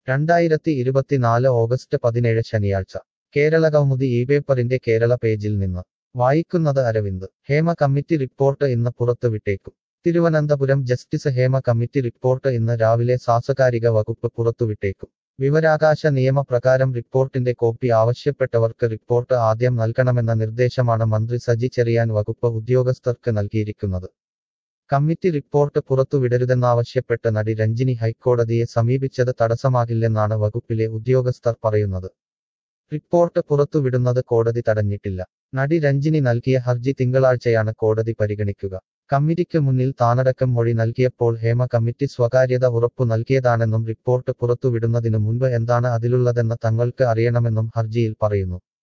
2024 August 17 ശനിയാഴ്ച കേരളകൗമുദി ഈ പേപ്പറിന്റെ കേരള പേജിൽ നിന്ന് വായിക്കുന്നത് അരവിന്ദ് ഹേമ കമ്മിറ്റി റിപ്പോർട്ട് ഇന്ന് പുറത്തുവിട്ടേക്കും Thiruvananthapuram justice Hema committee report ഇന്ന് രാവിലെ സാംസ്കാരിക വകുപ്പ് പുറത്തുവിട്ടേക്കും വിവരാകാശ നിയമപ്രകാരം റിപ്പോർട്ടിന്റെ കോപ്പി ആവശ്യപ്പെട്ടവർക്ക് റിപ്പോർട്ട് ആദ്യം നൽകണമെന്ന നിർദ്ദേശമാണ് മന്ത്രി സജി ചെറിയാൻ വകുപ്പ് ഉദ്യോഗസ്ഥർക്ക് നൽകിയിരിക്കുന്നത് കമ്മിറ്റി റിപ്പോർട്ട് പുറത്തുവിടരുതെന്നാവശ്യപ്പെട്ട് നടി രഞ്ജിനി ഹൈക്കോടതിയെ സമീപിച്ചത് തടസ്സമാകില്ലെന്നാണ് വകുപ്പിലെ ഉദ്യോഗസ്ഥർ പറയുന്നത് റിപ്പോർട്ട് പുറത്തുവിടുന്നത് കോടതി തടഞ്ഞിട്ടില്ല നടി രഞ്ജിനി നൽകിയ ഹർജി തിങ്കളാഴ്ചയാണ് കോടതി പരിഗണിക്കുക കമ്മിറ്റിക്ക് മുന്നിൽ താനടക്കം മൊഴി നൽകിയപ്പോൾ ഹേമ കമ്മിറ്റി സ്വകാര്യത ഉറപ്പു നൽകിയതാണെന്നും റിപ്പോർട്ട് പുറത്തുവിടുന്നതിനു മുൻപ് എന്താണ് അതിലുള്ളതെന്ന് തങ്ങൾക്ക് അറിയണമെന്നും ഹർജിയിൽ പറയുന്നു